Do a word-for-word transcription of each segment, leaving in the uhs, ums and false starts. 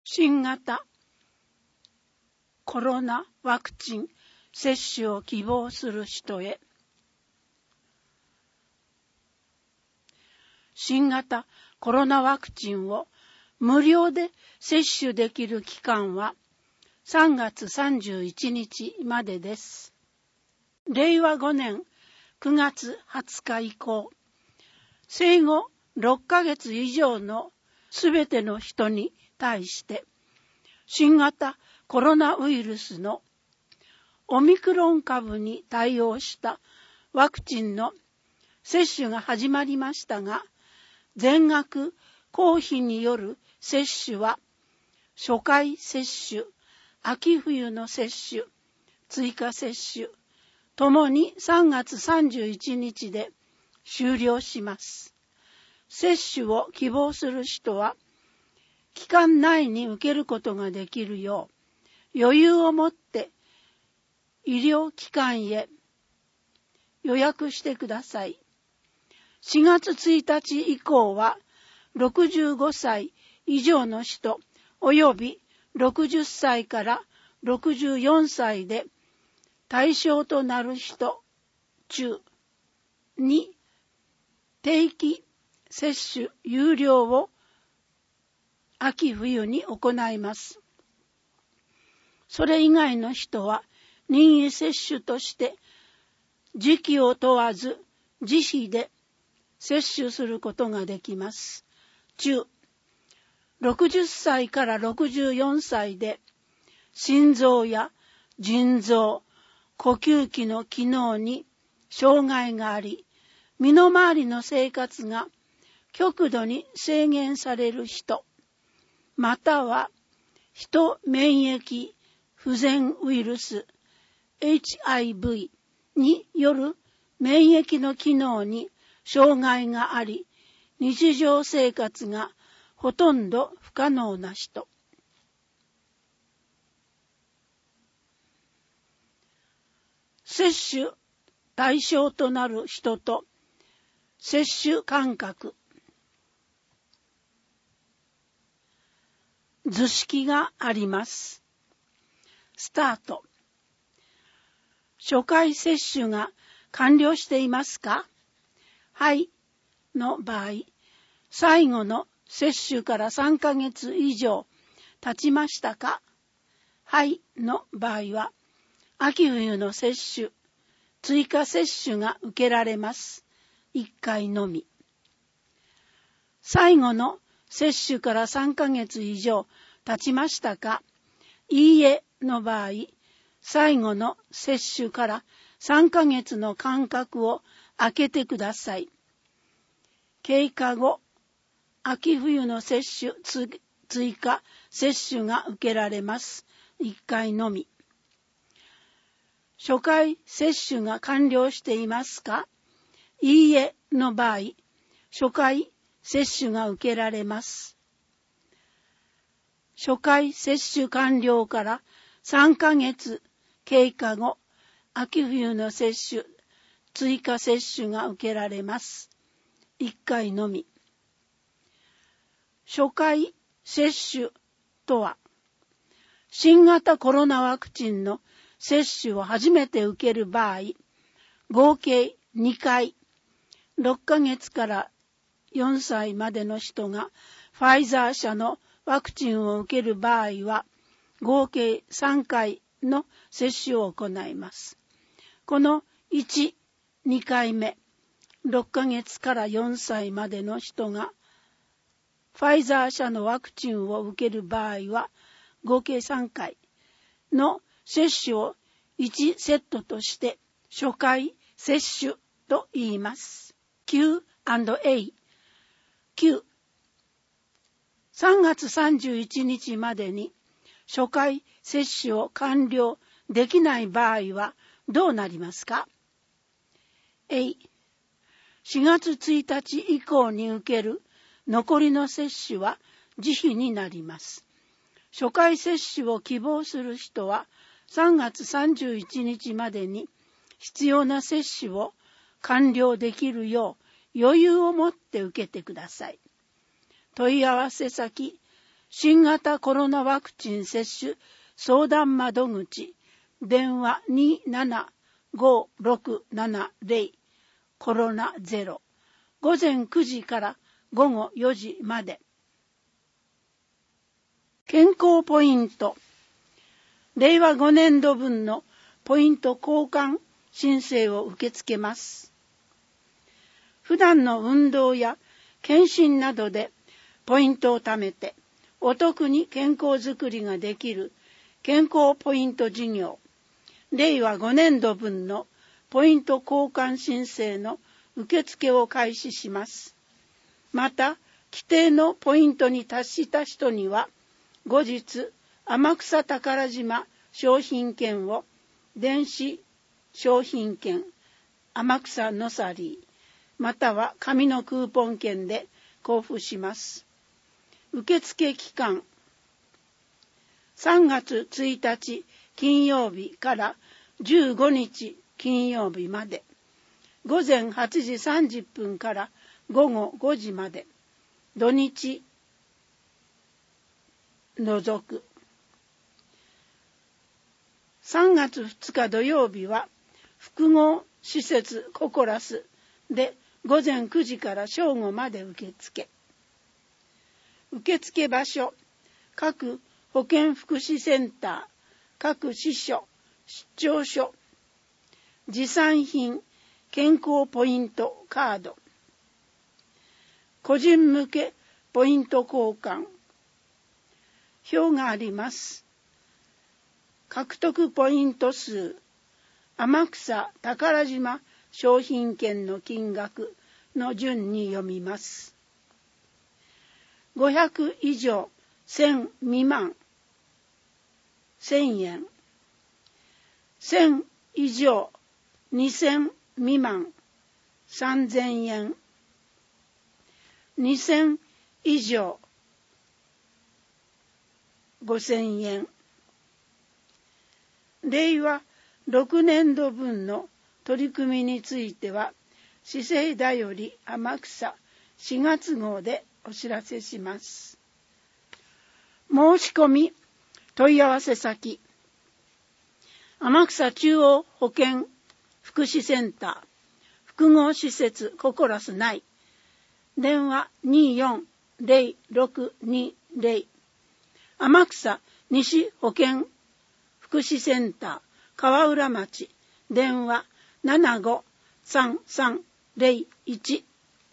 新型コロナワクチン接種を希望する人へ。新型コロナワクチンを無料で接種できる期間はさんがつさんじゅういちにちまでです。れいわごねんくがつはつか以降、生後ろっかげつ以上のすべての人に対して新型コロナウイルスのオミクロン株に対応したワクチンの接種が始まりましたが、全額公費による接種は初回接種、秋冬の接種、追加接種ともにさんがつさんじゅういちにちで終了します。接種を希望する人は期間内に受けることができるよう余裕を持って医療機関へ予約してください。しがつついたち以降はろくじゅうごさい以上の人およびろくじゅっさいからろくじゅうよんさいで対象となる人中に定期接種有料を秋冬に行います。それ以外の人は任意接種として時期を問わず自費で接種することができます。中、ろくじゅっさいからろくじゅうよんさいで心臓や腎臓、呼吸器の機能に障害があり、身の回りの生活が極度に制限される人、または人免疫不全ウイルス エイチアイブイ による免疫の機能に障害があり、日常生活がほとんど不可能な人。接種対象となる人と接種間隔。図式があります。スタート。初回接種が完了していますか？はいの場合、最後の接種からさんかげつ以上経ちましたか？はいの場合は、秋冬の接種、追加接種が受けられます。いっかいのみ。最後の接種からさんかげつ以上経ちましたか？いいえの場合、最後の接種からさんかげつの間隔を空けてください。経過後、秋冬の接種、追加接種が受けられます。いっかいのみ。初回接種が完了していますか？いいえの場合、初回接種が受けられます。初回接種完了からさんかげつ経過後、秋冬の接種、追加接種が受けられます。いっかいのみ。初回接種とは、新型コロナワクチンの接種を初めて受ける場合、合計にかい、ろっかげつからよんさいまでの人がファイザー社のワクチンを受ける場合は、合計さんかいの接種を行います。このいち、にかいめ、ろっかげつからよんさいまでの人がファイザー社のワクチンを受ける場合は、合計さんかいの接種をいちセットとして初回接種と言います。キューアンドエー。きゅう、さんがつさんじゅういちにちまでに初回接種を完了できない場合はどうなりますか？ A、しがつついたち以降に受ける残りの接種は自費になります。初回接種を希望する人はさんがつさんじゅういちにちまでに必要な接種を完了できるよう余裕を持って受けてください。問い合わせ先、 新型コロナワクチン接種相談窓口、電話 にーななごろくななゼロ コロナゼロ、午前くじから午後よじまで。健康ポイント。れいわごねんど分のポイント交換申請を受け付けます。普段の運動や検診などでポイントを貯めてお得に健康づくりができる健康ポイント事業、れいわごねんど分のポイント交換申請の受付を開始します。また、規定のポイントに達した人には、後日、天草宝島商品券を電子商品券、天草のさり、または紙のクーポン券で交付します。受付期間、さんがつついたち金曜日からじゅうごにち金曜日まで、午前はちじさんじゅっぷんから午後ごじまで、土日除く。さんがつふつか土曜日は複合施設ココラスで午前くじから正午まで受付。受付場所、各保健福祉センター、各支所、出張所、持参品、健康ポイントカード、個人向けポイント交換、表があります。獲得ポイント数、天草宝島商品券の金額の順に読みます。ごひゃくいじょう、せん未満、せんえん。せん以上、にせん未満、さんぜんえん。にせん以上、ごせんえん。れいわろくねんど分の取り組みについては、市政だより天草しがつ号でお知らせします。申し込み、問い合わせ先、天草中央保健福祉センター、複合施設ココラス内、電話にーよんゼロろくにゼロ、天草西保健福祉センター、川浦町、電話ななごさんさんゼロいち、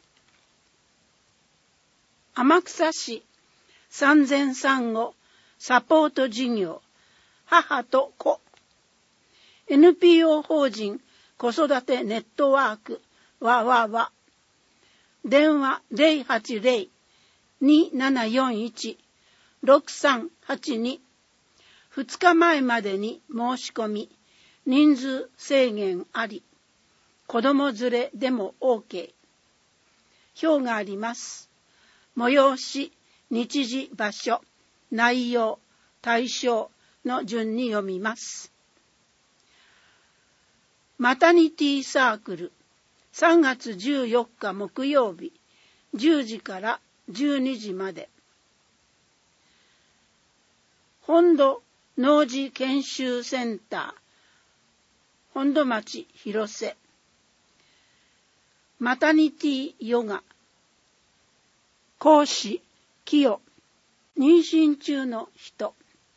天草市産前産後サポート事業、母と子、エヌピーオー 法人子育てネットワークわわわ、電話ゼロはちゼロ にーななよんいち ろくさんはちに、ふつかまえまでに申し込み、人数制限あり、子供連れでも OK。表があります。催し、日時、場所、内容、対象の順に読みます。マタニティサークル、さんがつじゅうよっか木曜日、じゅうじからじゅうにじまで。本土農事研修センター、本土町広瀬。マタニティヨガ、講師、清、妊娠中の人。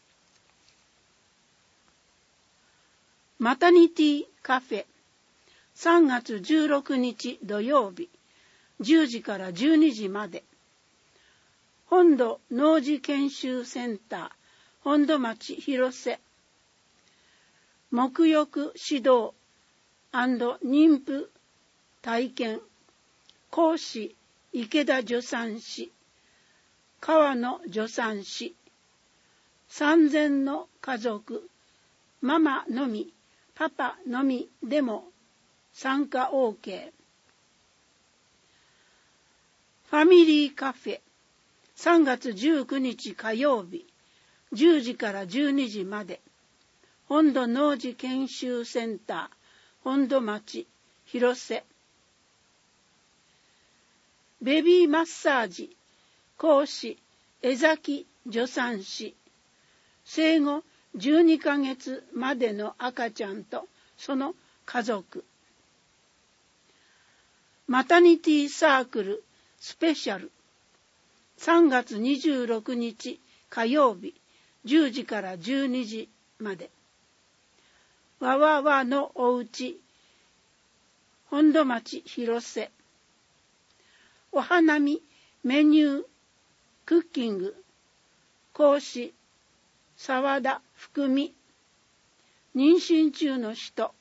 マタニティカフェ、さんがつじゅうろくにち土曜日、じゅうじからじゅうにじまで。本土農事研修センター、本土町広瀬。沐浴指導&妊婦体験、講師、池田助産師、川野助産師。産前の家族、ママのみ、パパのみでも参加 OK。 ファミリーカフェ、さんがつじゅうくにち火曜日、じゅうじからじゅうにじまで。本土農事研修センター、本土町広瀬。ベビーマッサージ、講師、江崎助産師、生後じゅうにかげつまでの赤ちゃんとその家族、マタニティサークルスペシャル、さんがつにじゅうろくにち火曜日じゅうじからじゅうにじまで、わわわのおうち本土町広瀬、お花見メニュークッキング講師沢田福美、妊娠中の人